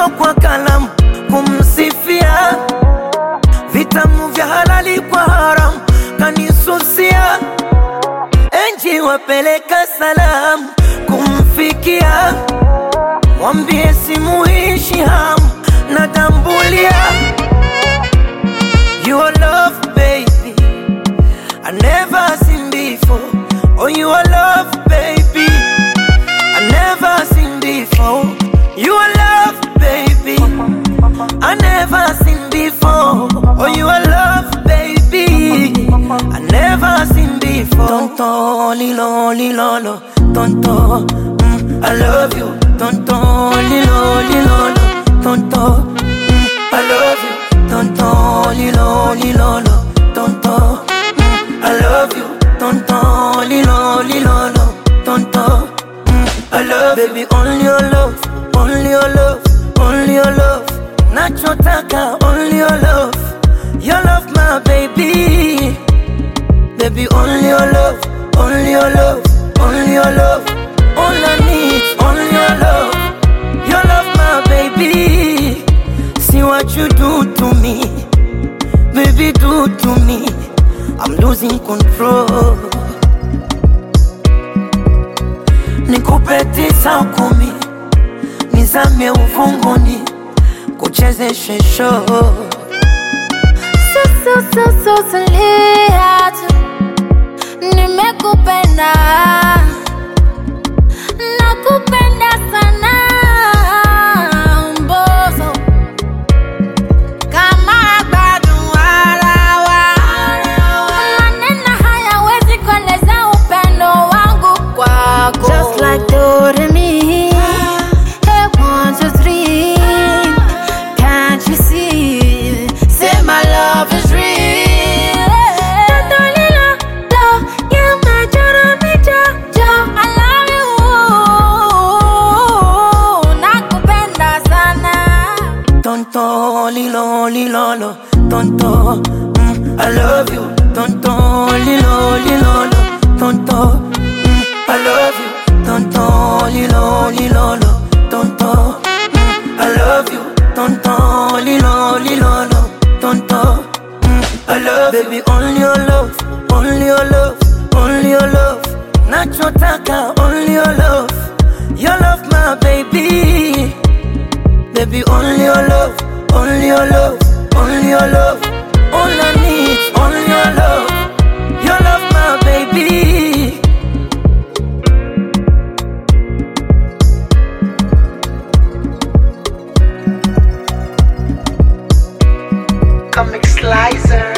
wino kwa kalamu kumsifia, vitamu vya halali kwa haramu kanisusia. Enji wapeleka salamu kumfikia, mwambie simuishi hamu natambulia. Your love baby I never seen before. Oh, your love baby I never seen before. Your love baby I never seen before. Oh, your love baby I never seen before. Tonto lilo lilolo tonto, I love you. Tonto lilo lilolo tonto, I love you. Tonto lilo lilolo tonto, I love you. Tonto lilo lilolo tonto, I love you. Baby, only your love, only your love, only your love. Nachotaka only your love, your love my baby. Baby, only your love, only your love, only your love. All I need, only your love, your love my baby. See what you do to me, baby, do to me. I'm losing control. Nikupe tisa kumi, nizame uvunguni, kuchezeshe show. Tulia tu, nimekupenda, nakupenda sana mbozo. Kama bado warawa, maneno hayawezi kueleza upendo wangu kwako. Just like Doremi, hey 1, 2, 3, can't you see? Say my love is real. Tonto lilo lilolo tonto, I love you. Tonto lilo lilolo tonto, I love you. Tonto lilo lilolo tonto, I love you. Tonto lilo lilolo tonto, I love you. Baby, only your love, only your love, only your love. Nachotaka only your love, your love my baby. Baby, only your love, only your love, only your love. All I need, only your love, your love my baby. Comic Slicer.